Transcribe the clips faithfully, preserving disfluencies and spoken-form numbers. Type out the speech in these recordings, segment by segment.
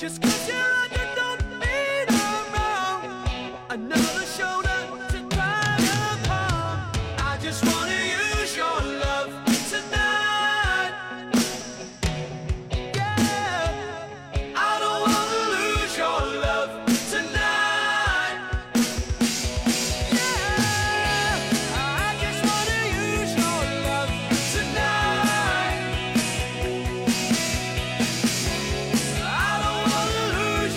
Just 'cause you're under don't mean I'm wrong. Another shoulder to cry upon. I just wanna use your love tonight. Yeah, I don't wanna lose your love tonight. Yeah, I just wanna use your love tonight. I don't wanna lose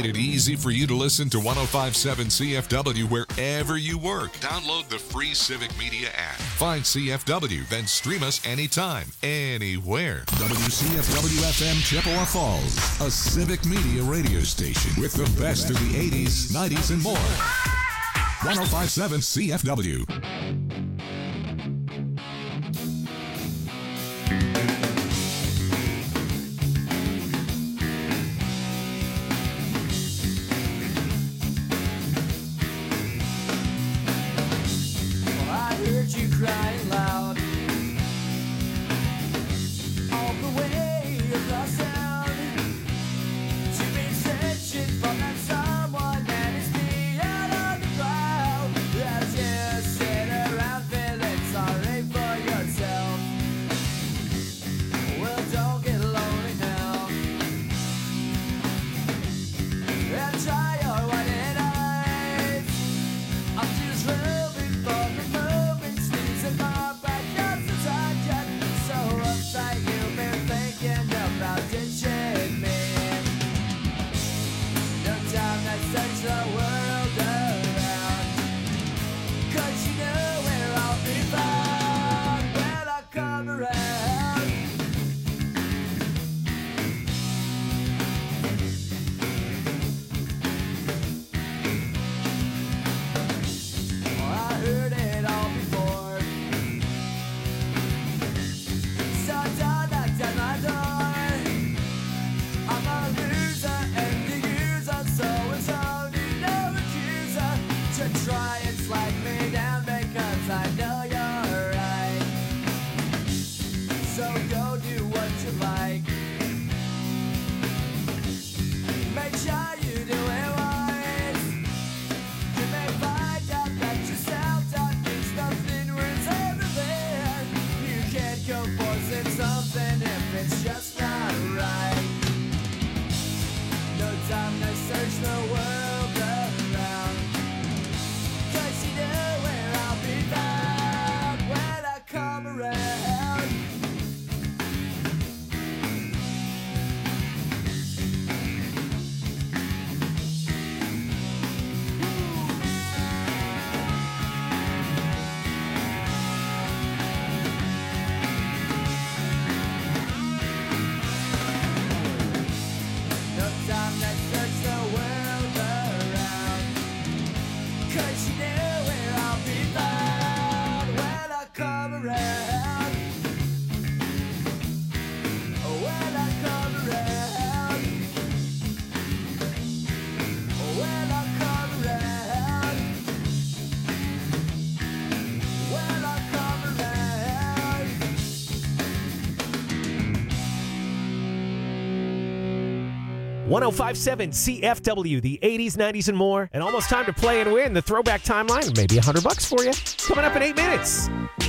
made it easy for you to listen to one oh five point seven C F W wherever you work. Download the free Civic Media app. Find C F W, then stream us anytime, anywhere. W C F W F M Chippewa Falls, a Civic Media radio station with the best of the eighties, nineties, and more. one oh five point seven C F W. Crying loud all the way across town. You've been searching for that someone that is beyond on the crowd. As you sit around feeling sorry for yourself. Well, don't get lonely now. And try your white eyes. I'm just roving for the moments. My back up the target, so uptight you've been thinking about ditching me. No time to search the world around, 'cause you know where I'll be found when I come around. Well, I heard it all before. I'm a loser and the user, so it's only no accuser to try and slide me down because I know you're right. So go do what you like. Make sure you do it wise. You may find out that yourself that means nothing worth everything. You can't go forcing something if it's just not right. No time to search the world around, 'cause you know where I'll be found when I come around. No time to search the world around, 'cause you know where I'll be found when I come around. When I come around. When I come around. When I come around. one oh five point seven C F W, the eighties, nineties, and more. And almost time to play and win the throwback timeline. Maybe a hundred bucks for you. Coming up in eight minutes.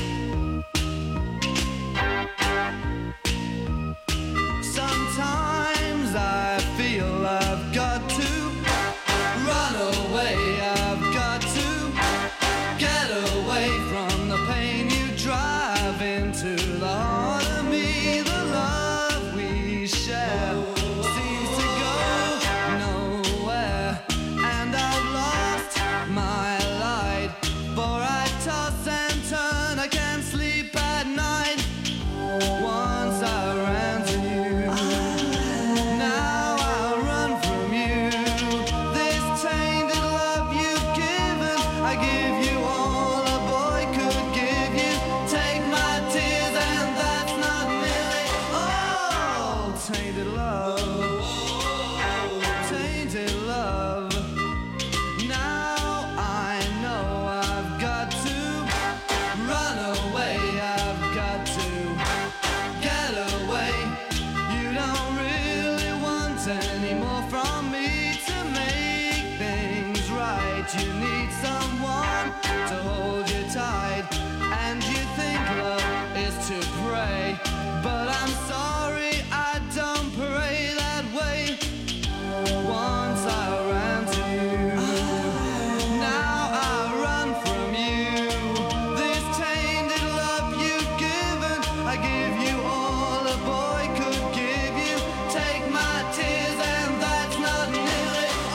Sometimes I feel I've got to run away. I've got to get away from the pain you drive into the heart of me. The love we share seems to go nowhere, and I've lost my light. For I toss and turn, I can't sleep at night. Once I ran to you, now I run from you. This tainted love you've given, I give you all a boy could give you. Take my tears and that's not nearly all. Tainted love, tainted love. Now I know I've got to run away. I've got to get away. You don't really want any more from me to make things right. You need someone to hold you tight, and you think love is to pray, but I'm sorry, I don't pray that way. Once I ran to you, now I run from you. This tainted love you've given, I give you all a boy could give you. Take my tears and that's not nearly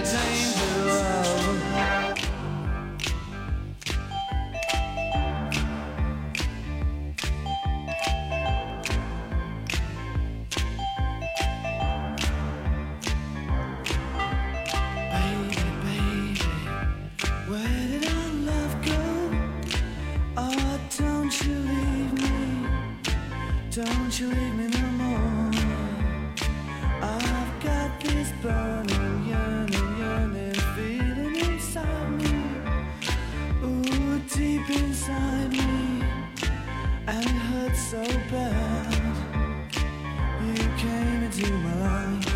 danger of. Baby, baby, where did our love go? Oh, don't you leave me, don't you leave me no more. I've got this burning, yearning, yearning feeling inside me, ooh, deep inside me, and it hurts so bad. You came into my life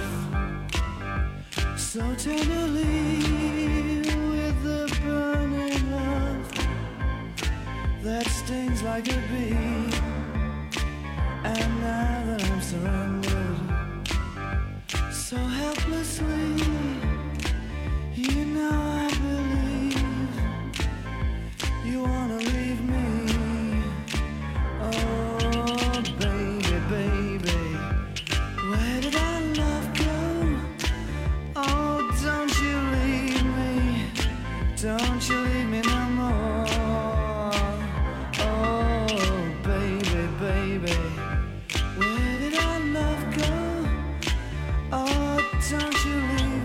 so tenderly with the burning love that stings like a bee. And now that I'm surrendered so helplessly, you know I believe you wanna leave me. Oh, baby, baby, where did our love go? Oh, don't you leave me, don't you leave me no more. Oh, baby, baby, where did our love go? Oh, don't you leave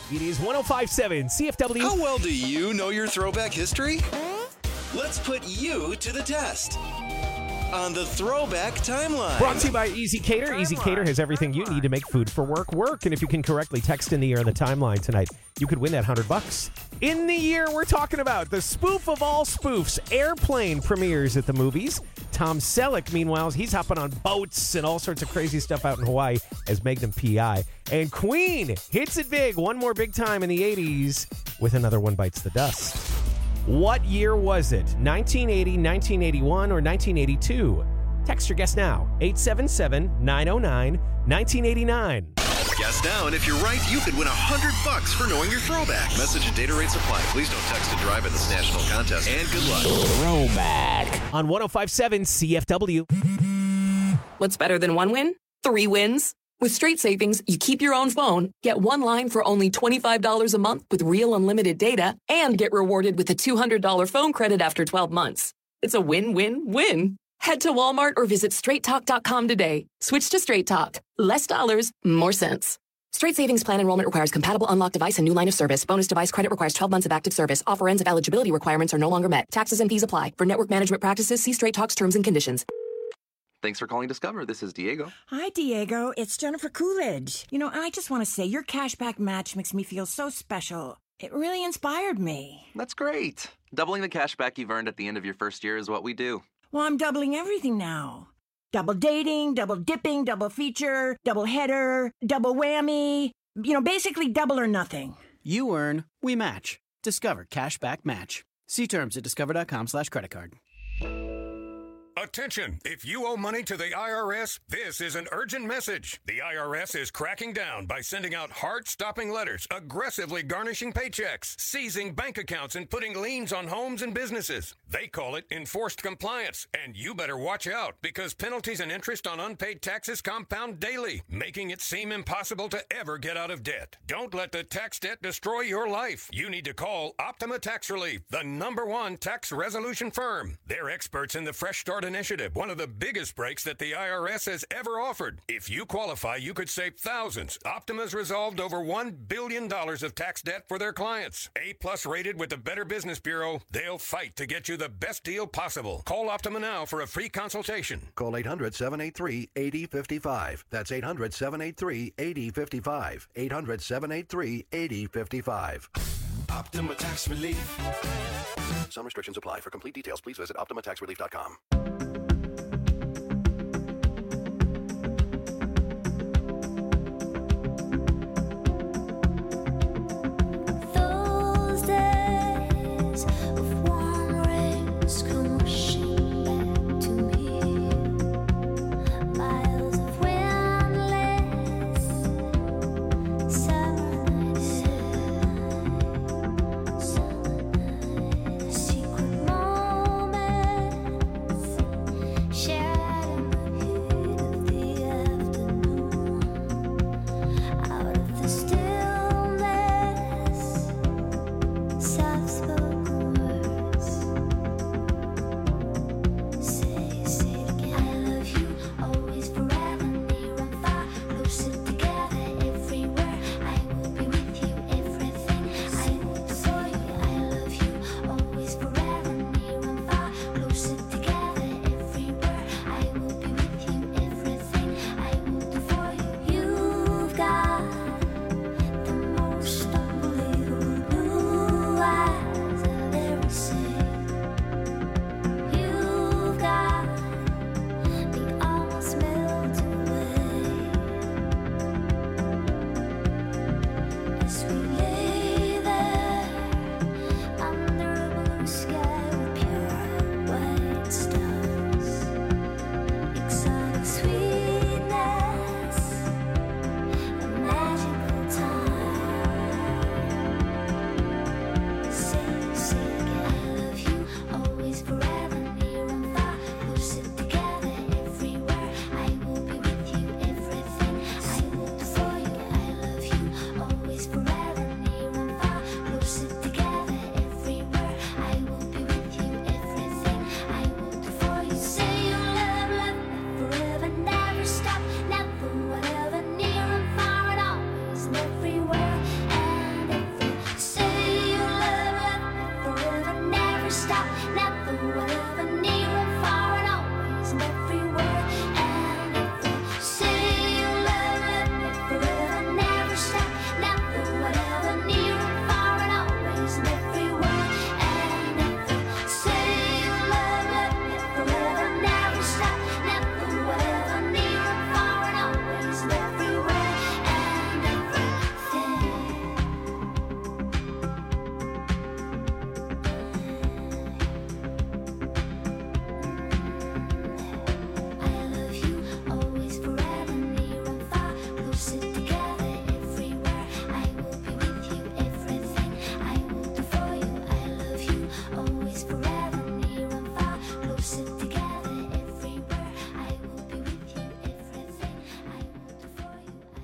It is one oh five point seven C F W. How well do you know your throwback history? Let's put you to the test on the Throwback Timeline. Brought to you by Easy Cater. Easy Cater has everything you need to make food for work work. And if you can correctly text in the year on the timeline tonight, you could win that one hundred bucks. In the year we're talking about, the spoof of all spoofs, Airplane premieres at the movies. Tom Selleck, meanwhile, he's hopping on boats and all sorts of crazy stuff out in Hawaii as Magnum P I. And Queen hits it big, one more big time in the eighties with Another One Bites the Dust. What year was it? nineteen eighty, nineteen eighty-one, or nineteen eighty-two? Text your guess now. eight seven seven, nine oh nine, nineteen eighty-nine. Guess now, and if you're right, you could win one hundred bucks for knowing your throwback. Message and data rates apply. Please don't text to drive in this national contest, and good luck. Throwback. On one oh five point seven C F W. What's better than one win? Three wins. With Straight Savings, you keep your own phone, get one line for only twenty-five dollars a month with real unlimited data, and get rewarded with a two hundred dollars phone credit after twelve months. It's a win-win-win. Head to Walmart or visit straight talk dot com today. Switch to Straight Talk. Less dollars, more sense. Straight Savings Plan enrollment requires compatible unlocked device and new line of service. Bonus device credit requires twelve months of active service. Offer ends if eligibility requirements are no longer met. Taxes and fees apply. For network management practices, see Straight Talk's terms and conditions. Thanks for calling Discover. This is Diego. Hi, Diego. It's Jennifer Coolidge. You know, I just want to say your cashback match makes me feel so special. It really inspired me. That's great. Doubling the cash back you've earned at the end of your first year is what we do. Well, I'm doubling everything now. Double dating, double dipping, double feature, double header, double whammy. You know, basically double or nothing. You earn, we match. Discover Cashback Match. See terms at discover dot com slash credit card. Attention! If you owe money to the I R S, this is an urgent message. The I R S is cracking down by sending out heart-stopping letters, aggressively garnishing paychecks, seizing bank accounts, and putting liens on homes and businesses. They call it enforced compliance, and you better watch out because penalties and interest on unpaid taxes compound daily, making it seem impossible to ever get out of debt. Don't let the tax debt destroy your life. You need to call Optima Tax Relief, the number one tax resolution firm. They're experts in the Fresh Start Initiative, one of the biggest breaks that the I R S has ever offered. If you qualify, you could save thousands. Optima's resolved over one billion dollars of tax debt for their clients. A-plus rated with the Better Business Bureau, they'll fight to get you the best deal possible. Call Optima now for a free consultation. Call eight hundred, seven eight three, eight zero five five. That's eight hundred, seven eight three, eight zero five five. eight hundred, seven eight three, eight zero five five. Optima Tax Relief. Some restrictions apply. For complete details, please visit optima tax relief dot com.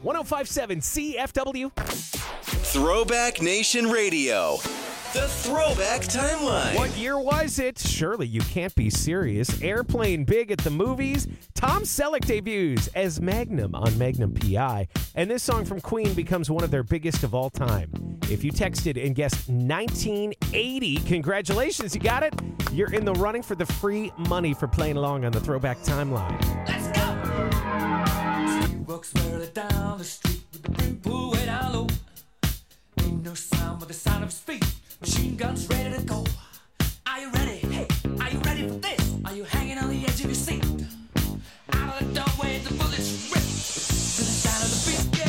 one oh five point seven C F W. Throwback Nation Radio. The Throwback Timeline. What year was it? Surely you can't be serious. Airplane big at the movies. Tom Selleck debuts as Magnum on Magnum P I. And this song from Queen becomes one of their biggest of all time. If you texted and guessed nineteen eighty, congratulations, you got it. You're in the running for the free money for playing along on the Throwback Timeline. Let's go! He walks merrily down the street with the brim pulled way down low. Ain't no sound but the sound of his feet. Machine guns ready to go. Are you ready? Hey, are you ready for this? Are you hanging on the edge of your seat? Out of the doorway, the bullets rip to the sound of the beat.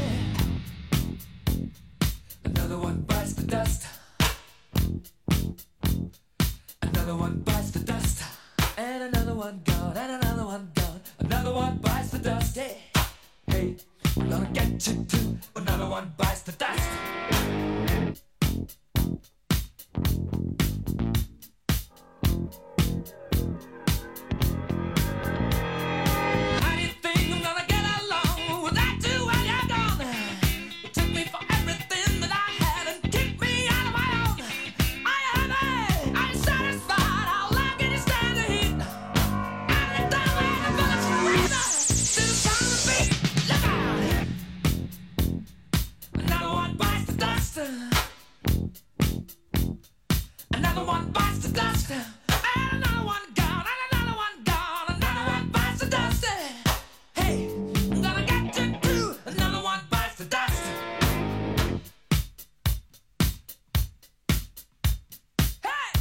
Yeah. Another one bites the dust. Another one bites the dust. And another one gone. And another one gone. Another one bites the dust. Hey, hey, I'm gonna get you too. Another one bites the dust. How do you think I'm gonna get along without you when you're gone? You took me for everything that I had and kicked me out of my own. Are you happy? Are you satisfied? How long can you stand the heat? Out of the doorway, the bullets rip to the sound of the beat. Look out! Another one bites the dust. Another one bites the dust. And another one gone. And another one gone. Another one bites the dust. Hey, I'm gonna get you too. Another one bites the dust. Hey!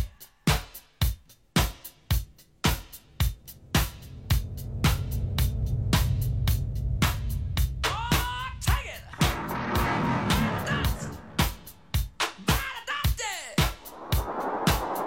Oh, take it! Dust! By the dusty!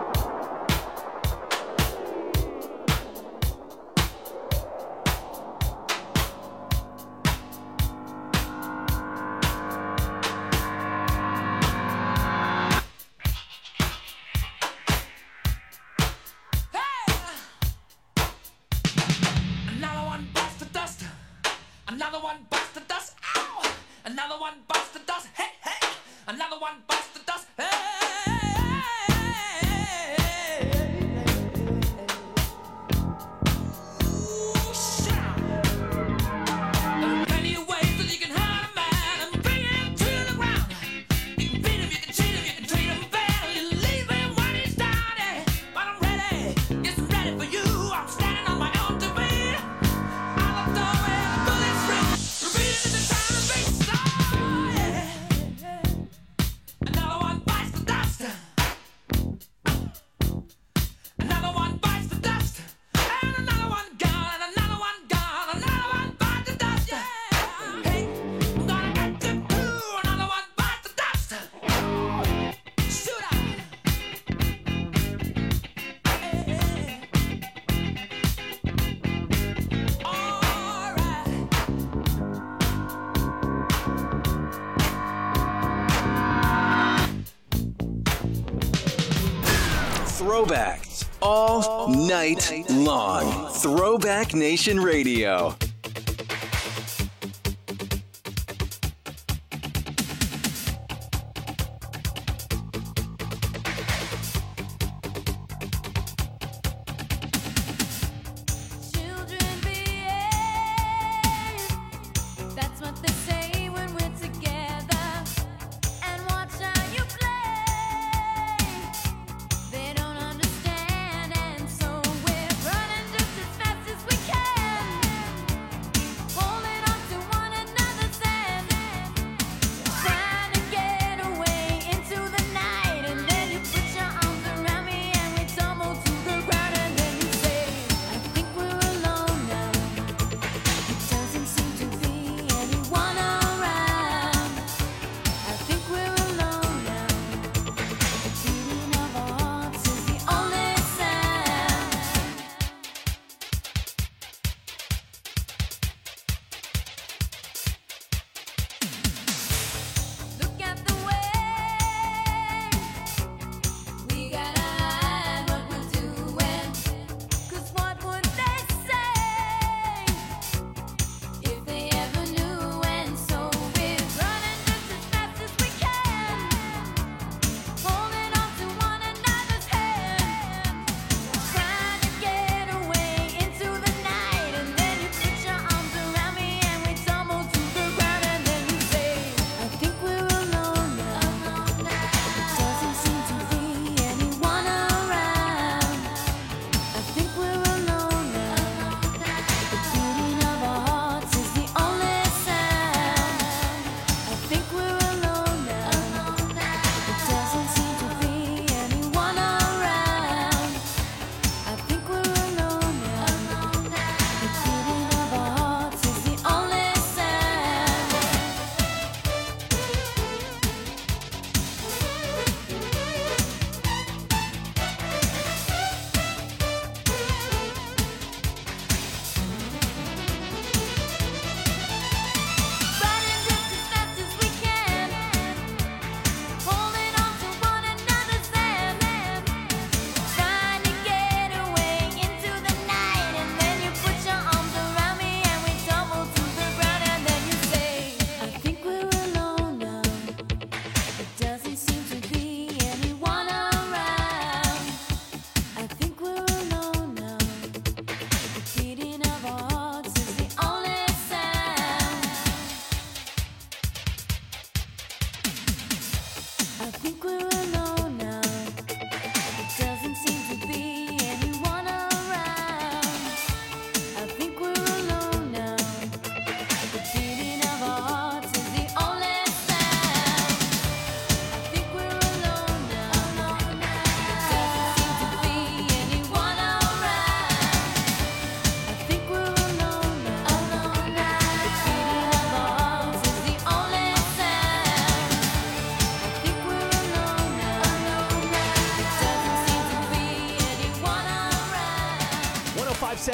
Another one bites the dust. Another one bites the dust. Ow! Another one bites the dust. Hey, hey! Another one bites the dust. Hey! Ooh, shout! There are plenty of ways that you can hurt a man and bring him to the ground. You can beat him, you can cheat him, you can treat him bad, you leave him when he's down. Yeah. But I'm ready, yes, I'm ready for you. I'm standing on my own two feet. Out the door and the bullets rip, repeating the sound of beats. Oh, yeah. Another one bites the dust. Another one bites the dust. And another one gone. And another one gone. Another one bites the dust. Yeah. Hey, I'm gonna get you too. Another one bites the dust. Shoot out. Hey. All right. Throwbacks all night long. Throwback Nation Radio. Children behave. That's what they say when we're together. And watch how you play. They don't understand, and so we're running just as fast as we can.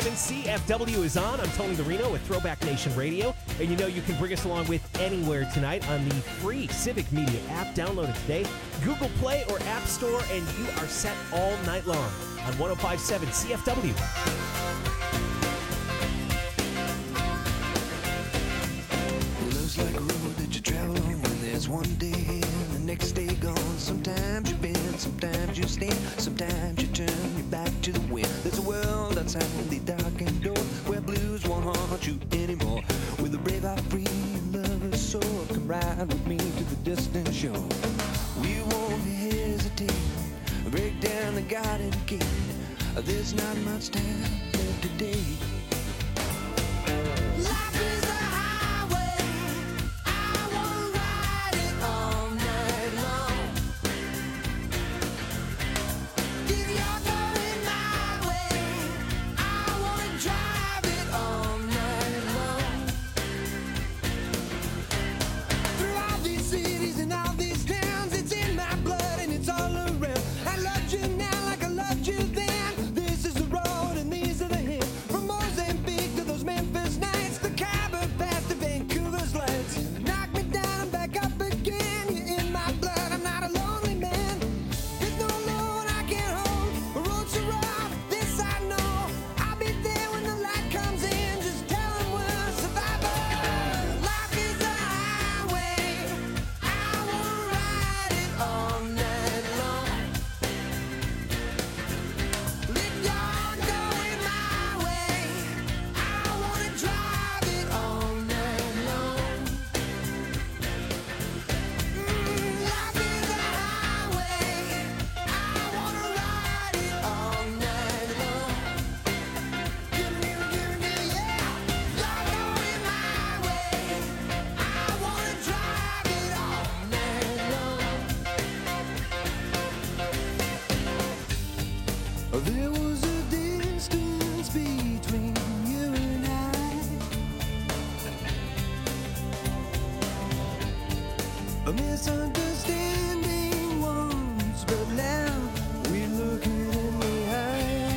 seven C F W is on. I'm Tony Larino with Throwback Nation Radio. And you know you can bring us along with anywhere tonight on the free Civic Media app. Download it today. Google Play or App Store, and you are set all night long on one oh five point seven C F W. Love's like a road that you travel on when there's one day and the next day gone. Sometimes you bend, sometimes you stand, sometimes you turn your back to the wind. There's a world outside the darkened door where blues won't haunt you anymore. With a brave heart free and lover's soul, come ride with me to the distant shore. We won't hesitate, break down the garden gate. There's not much time left today. Life is a highway, I wanna ride it all night long. If you're going my way, I wanna drive it all night long. Through all these cities and all these towns, it's in my blood and it's all around. I loved you now like I loved you then. This is the road and these are the hills. From Mozambique to those Memphis nights, the Khyber Pass to Vancouver's lights. Knock me down and back up again. You're in my blood, I'm not a lonely man. There's no load I can't hold. The road's so rough, this I know. I'll be there when the light comes in. Just tell 'em we're survivors. Life is a highway, I wanna ride it all night long. If you're going my way, I wanna drive it all night long. Mm, life is a highway, I wanna ride it all night long. Give me, give me, yeah. You're going my way, I wanna drive it all night long. There was a distance between you and I, a misunderstanding once, but now we look it in the eye.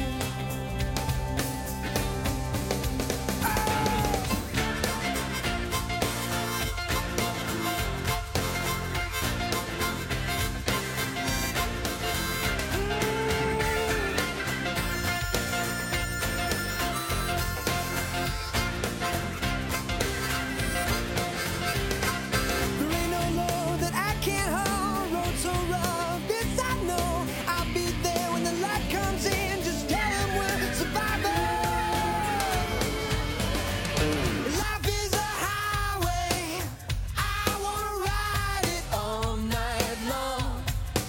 There ain't no load that I can't hold. Road so rough, this I know. I'll be there when the light comes in. Just tell 'em we're survivors. Life is a highway, I wanna ride it all night long.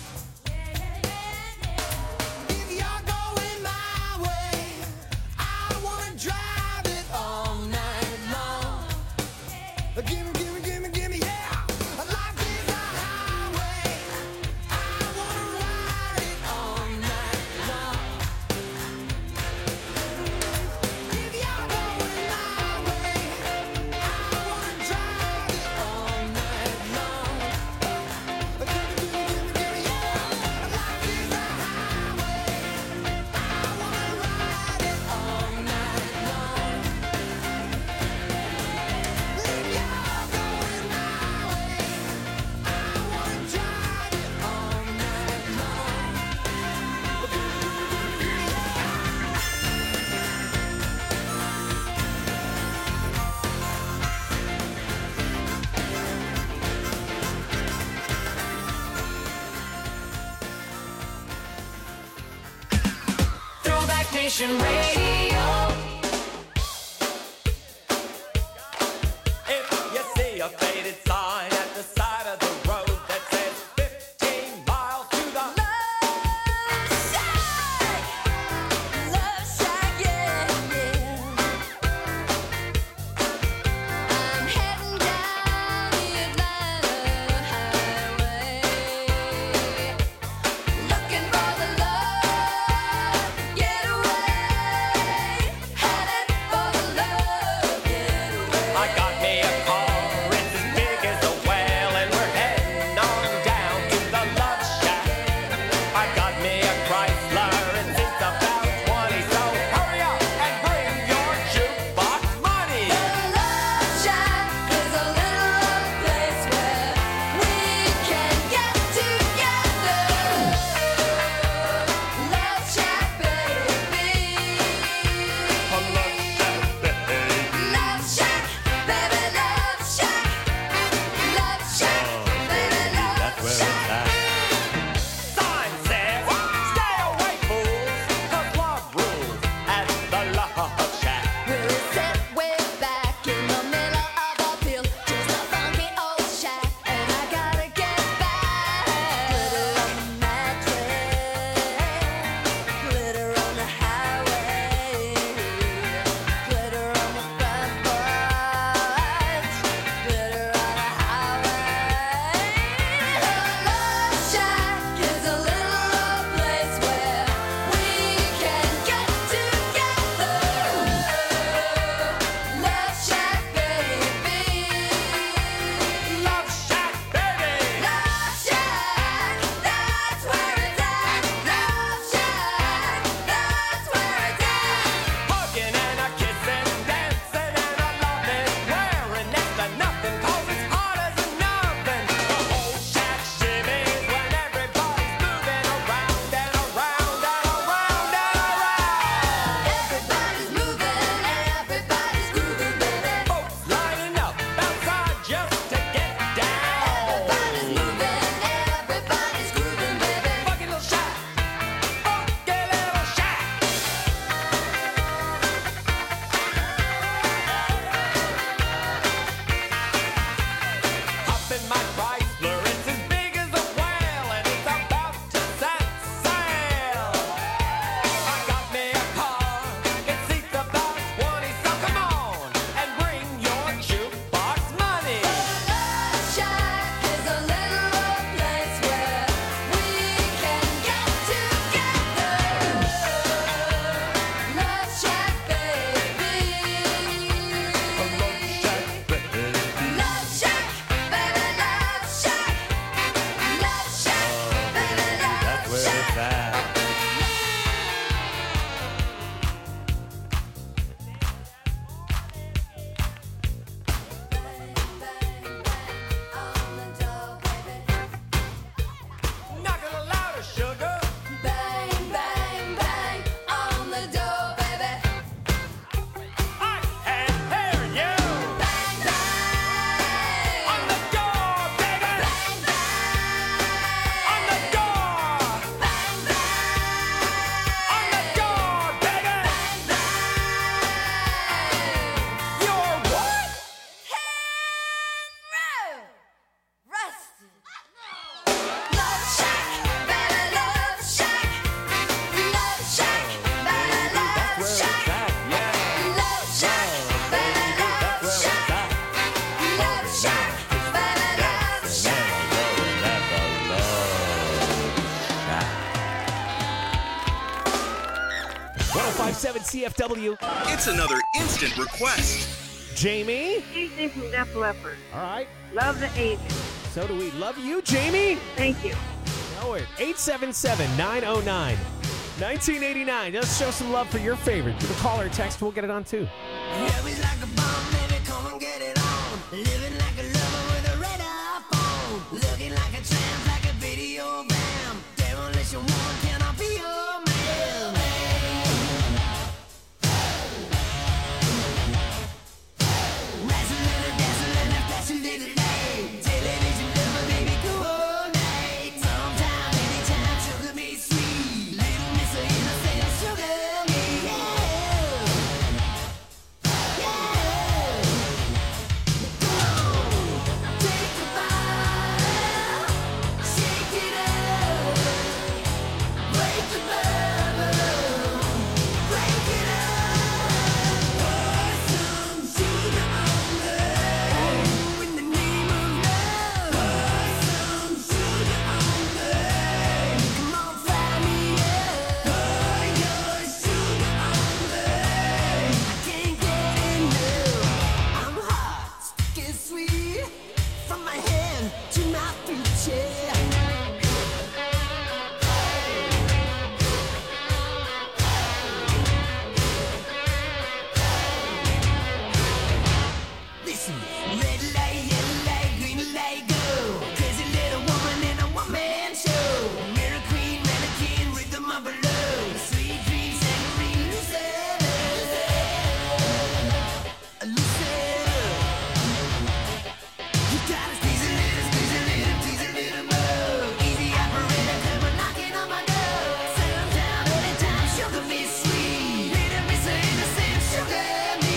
If you're going my way, I wanna drive it all night long. Gimme, gimme, gimme, gimme, yeah. Life is a highway, I wanna ride it all night long. If you're going my way, I wanna drive it all night long. Gimme, gimme, gimme, gimme, yeah. Life is a highway, I wanna ride it all night long. If you're going my way, I wanna drive it all night long. Throwback Nation Radio. If you see a faded sign at the side of the road that says fifteen miles to the Love Shack, yeah, yeah. I'm heading down the Atlanta highway, looking for the love getaway. one oh five point seven C F W. It's another instant request. Jamie. Anything from Def Leppard. All right. Love the eighties. So do we. Love you, Jamie. Thank you. Know it. eight seven seven, nine oh nine, nineteen eighty-nine. Let's show some love for your favorite. Give a call or text. We'll get it on, too. Yeah, we like a bomb, baby, come and get it on. Living like a lover with a red iPhone. Looking like a tramp, like a video bam. Demolition woman, can I be your man? Wrestling and dancing and a flashing little light. Television lover, baby, coordinate. Sometime, anytime, sugar me sweet. Little Miss Innocent, sugar me, yeah. From my hand to my future. Listen, red light, yellow light, green light, go. Crazy little woman in a one-man show. Mirror queen, mannequin, rhythm of a love. Sweet dreams, saccharine, Lucetta. Lucetta. You gotta squeeze a little, squeeze a little, tease a little more. Easy operator, come on knocking on my door. Sometime, anytime, sugar me sweet. Little Miss Innocent, sugar me.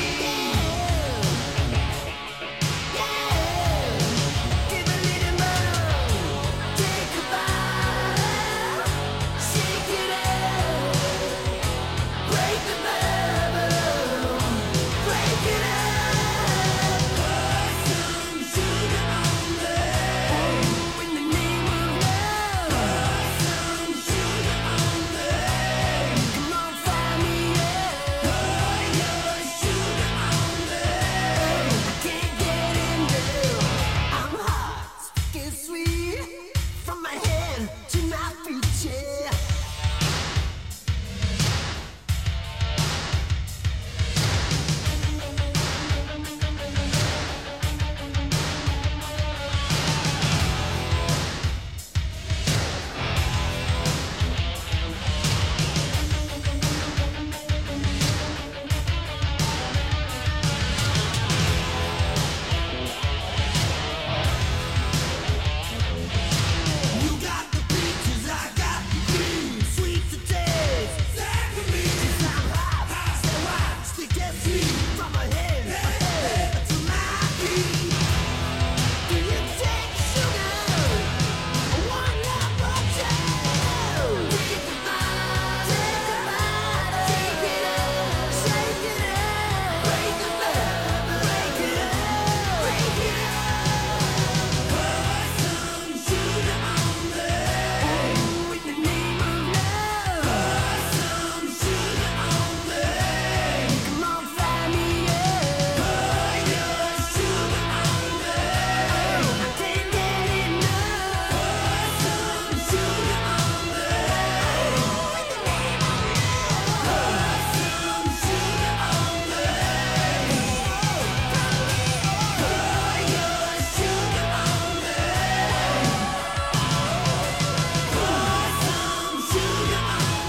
Give a little more, take a bite, shake it up, break the bubble, break it up. Put some sugar on me, in the name of love. Put some sugar on me, come on, find me, yeah. Put your sugar on me, I can't get enough. I'm hot, get sweet, from my hand to my future. You got the peaches, I got the cream. Sweet to taste, exactly. Since I'm hot, so I stick that sweet from my head to my feet. Do you take sugar? One number two. Take a bite, take a bite, shake it up, shake it up, break the bubble, break it up, break it up. Put some sugar on me, in the name of love. Put some sugar on me, come on, find me, yeah. Put your sugar on me, I can't get enough. Put some sugar on me, in the name of love. Put some sugar on me, put your sugar on me. Put some sugar on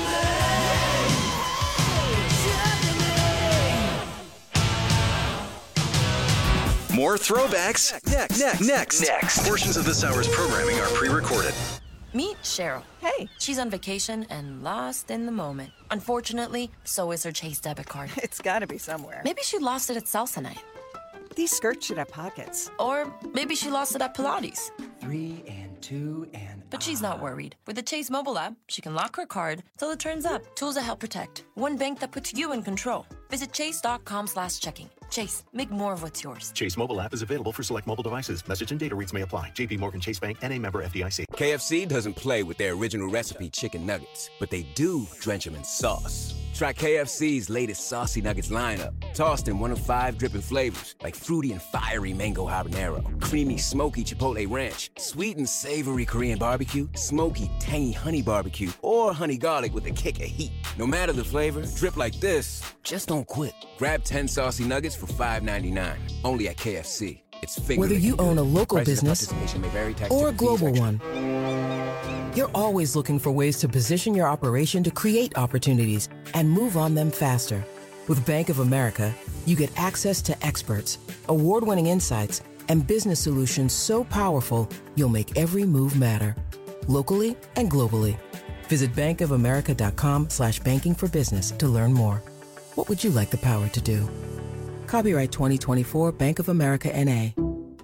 me. More throwbacks next. Next. Next. Next. Portions of this hour's programming are pre-recorded. Meet Cheryl. Hey. She's on vacation and lost in the moment. Unfortunately, so is her Chase debit card. It's gotta be somewhere. Maybe she lost it at salsa night. These skirts should have pockets. Or maybe she lost it at Pilates. Three and two and. But she's not worried. With the Chase mobile app, she can lock her card till it turns up. Tools that help protect. One bank that puts you in control. Visit chase.com slash checking. Chase, make more of what's yours. Chase mobile app is available for select mobile devices. Message and data rates may apply. J P Morgan Chase Bank N A member F D I C. K F C doesn't play with their original recipe chicken nuggets, but they do drench them in sauce. Try K F C's latest Saucy Nuggets lineup. Tossed in one of five dripping flavors, like fruity and fiery mango habanero, creamy smoky chipotle ranch, sweet and savory Korean barbecue, smoky tangy honey barbecue, or honey garlic with a kick of heat. No matter the flavor, drip like this, just don't quit. Grab ten Saucy Nuggets for five ninety-nine, only at K F C. It's finger Whether you own a local Prices and business participation may vary, tax or a and fees global extra. one, you're always looking for ways to position your operation to create opportunities and move on them faster. With Bank of America, you get access to experts, award-winning insights, and business solutions so powerful you'll make every move matter, locally and globally. Visit bankofamerica.com slash banking for business to learn more. What would you like the power to do? Copyright twenty twenty-four Bank of America N A.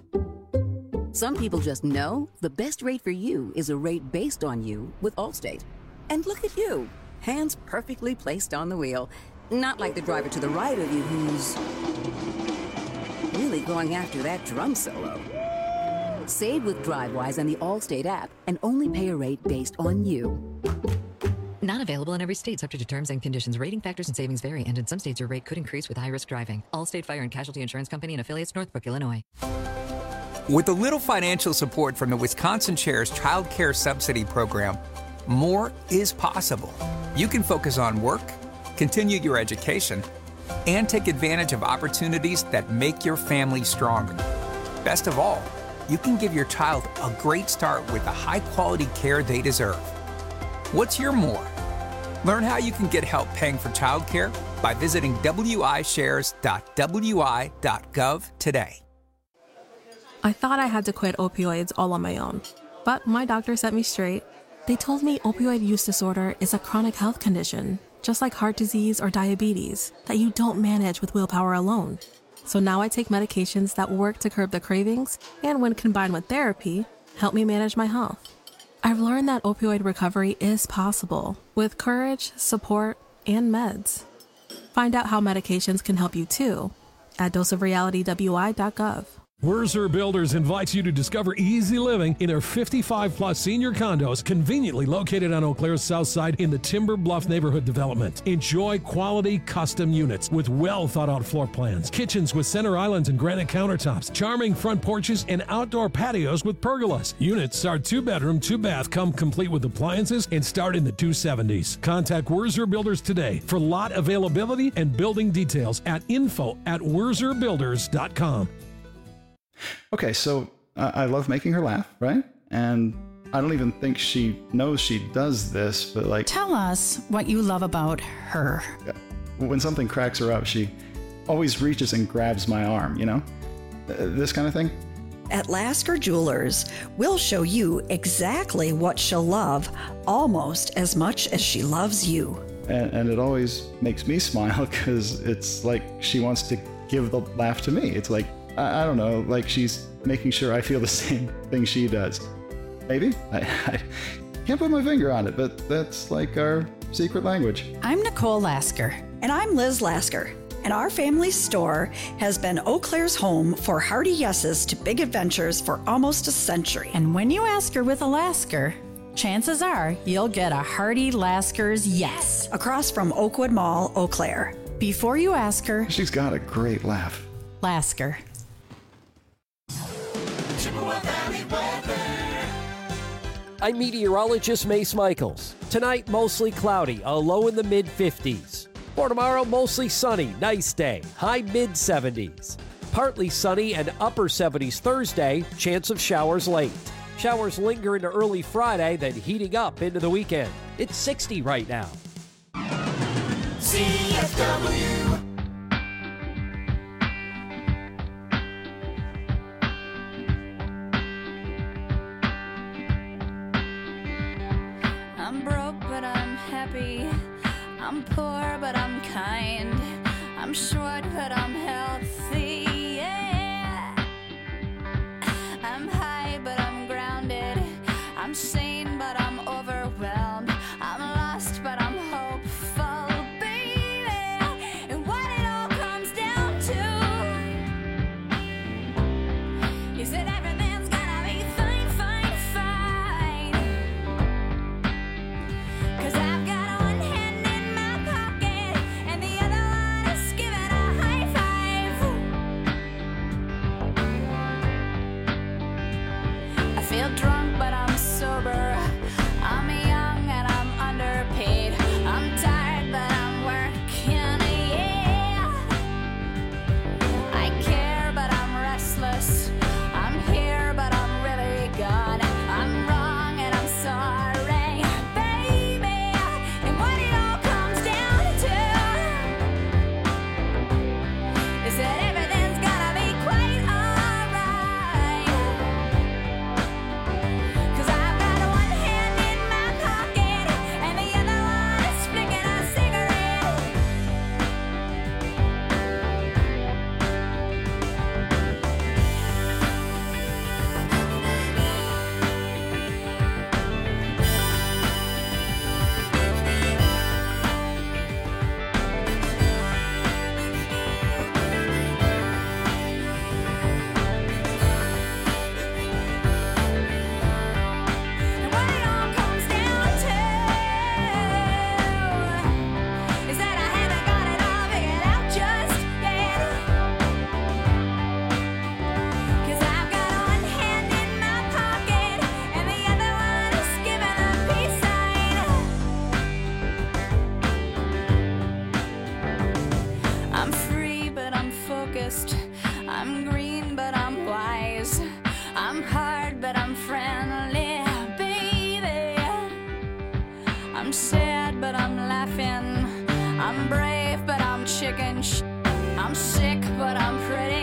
Some people just know the best rate for you is a rate based on you with Allstate. And look at you, hands perfectly placed on the wheel. Not like the driver to the right of you who's really going after that drum solo. Save with DriveWise and the Allstate app and only pay a rate based on you. Not available in every state, subject to terms and conditions. Rating factors and savings vary, and in some states your rate could increase with high-risk driving. Allstate Fire and Casualty Insurance Company and affiliates, Northbrook, Illinois. With a little financial support from the Wisconsin Shares Child Care Subsidy Program, more is possible. You can focus on work, continue your education, and take advantage of opportunities that make your family stronger. Best of all, you can give your child a great start with the high-quality care they deserve. What's your more? Learn how you can get help paying for childcare by visiting w i shares dot w i dot gov today. I thought I had to quit opioids all on my own, but my doctor set me straight. They told me opioid use disorder is a chronic health condition, just like heart disease or diabetes, that you don't manage with willpower alone. So now I take medications that work to curb the cravings and, when combined with therapy, help me manage my health. I've learned that opioid recovery is possible with courage, support, and meds. Find out how medications can help you too at dose of reality w i dot gov. Wurzer Builders invites you to discover easy living in their fifty-five plus senior condos conveniently located on Eau Claire's south side in the Timber Bluff neighborhood development. Enjoy quality custom units with well thought out floor plans, kitchens with center islands and granite countertops, charming front porches, and outdoor patios with pergolas. Units are two bedroom, two bath, come complete with appliances and start in the two seventies. Contact Wurzer Builders today for lot availability and building details at info at wurzer builders dot com. Okay, so uh, I love making her laugh, right? And I don't even think she knows she does this, but like... Tell us what you love about her. When something cracks her up, she always reaches and grabs my arm, you know? Uh, this kind of thing. At Lasker Jewelers, we'll show you exactly what she'll love almost as much as she loves you. And, and it always makes me smile because it's like she wants to give the laugh to me. It's like, I don't know, like she's making sure I feel the same thing she does. Maybe? I, I can't put my finger on it, but that's like our secret language. I'm Nicole Lasker. And I'm Liz Lasker. And our family store has been Eau Claire's home for hearty yeses to big adventures for almost a century. And when you ask her with a Lasker, chances are you'll get a hearty Lasker's yes. Across from Oakwood Mall, Eau Claire. Before you ask her... She's got a great laugh. Lasker. I'm meteorologist Mace Michaels. Tonight, mostly cloudy, a low in the mid fifties. For tomorrow, mostly sunny, nice day, high mid seventies. Partly sunny and upper seventies Thursday, chance of showers late. Showers linger into early Friday, then heating up into the weekend. It's sixty right now. C F W. I'm broke, but I'm happy. I'm poor, but I'm kind. I'm short, but I'm healthy. Yeah. I'm high, but I'm grounded. I'm sane, but I'm overwhelmed. I'm lost, but I'm hopeful, baby. And what it I'm green, but I'm wise. I'm hard, but I'm friendly, baby. I'm sad, but I'm laughing. I'm brave, but I'm chicken sh- I'm sick, but I'm pretty.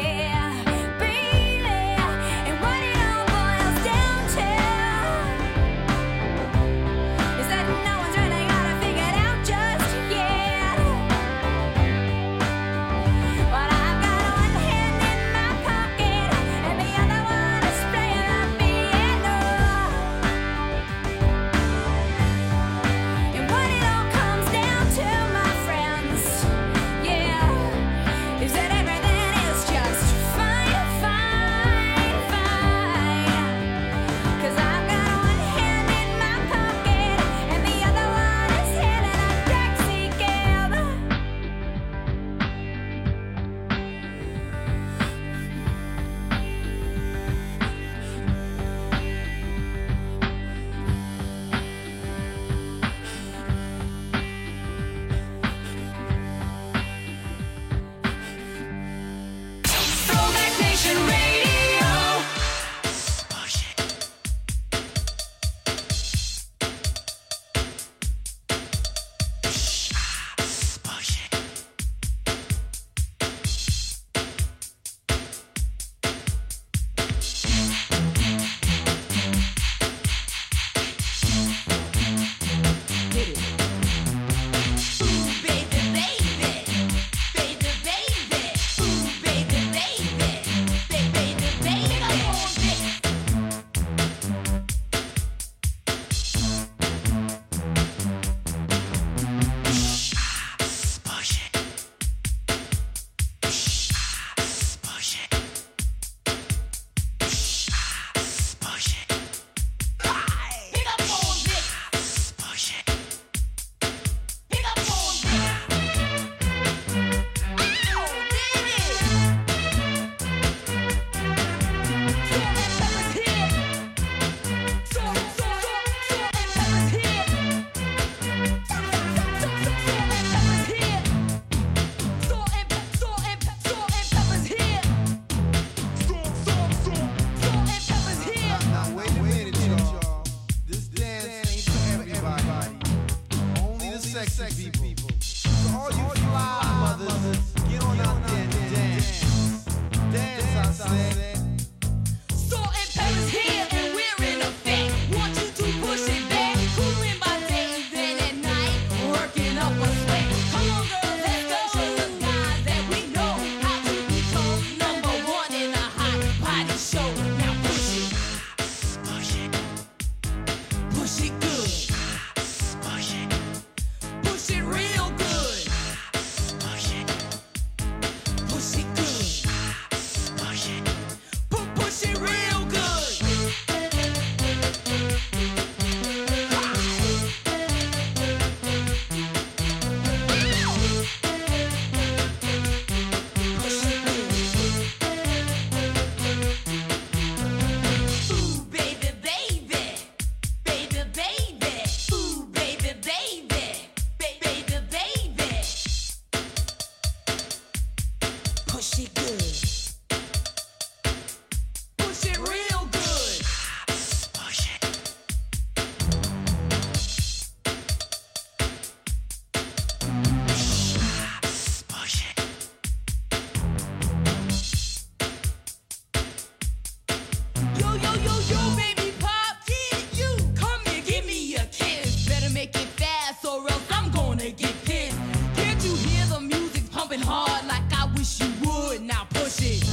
Hard like I wish you would. Now push it.